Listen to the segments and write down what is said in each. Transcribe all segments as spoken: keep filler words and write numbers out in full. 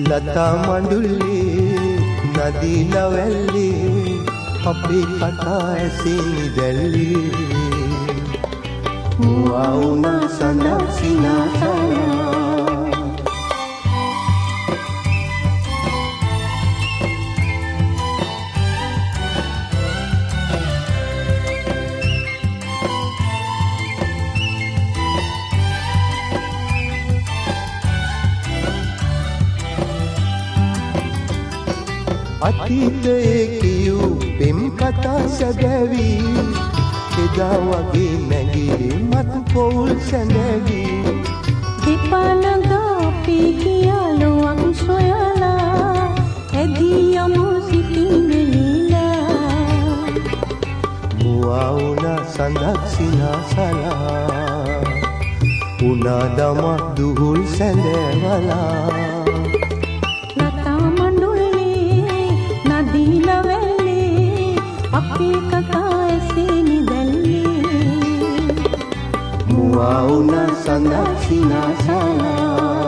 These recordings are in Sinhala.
ලතා මඬුල්ලේ නදී ලවැල්ලේ අපේ කතා ඇසෙන්නේ දැල්ලේ මුවා වුණා සඳක් සිනාසලා අතීතයේ කියූ පෙම් කතා සැබෑවි එදා වගේ නැගේ මත් පොවුල් සැඳැවි දෙපළඟ අපි කියලුවක් සොයලා ඇදී යමු සිතින් වෙලිලා මුවා වුණා සඳක් සිනාසලා උනා දමා දුහුල් සැඳෑවලා අපේ කතා ඇසෙන්නේ දැල්ලේ මුවා වුණා සඳක් සිනාසලා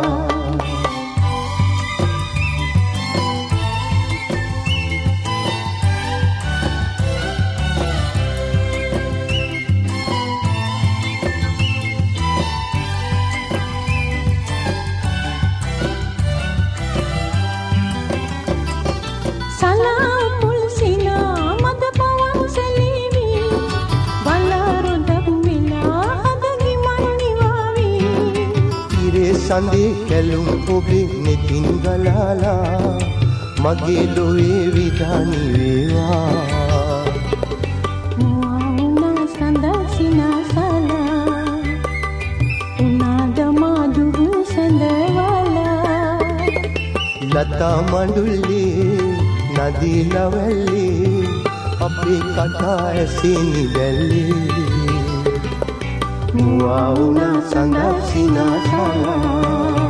සඳේ කැලුම් ඔබේ නෙතින් ගලාලා මගේ ලොවේ විධානි වේවා මුවා වුණා සඳක් සිනාසලා උනා දමා දුහුල් සැඳවලා ලතා මඬුල්ලේ නදී ලවැල්ලේ අපේ කතා ඇසෙන්නේ දැල්ලේ මුවා වුණා සඳක් සිනාසලා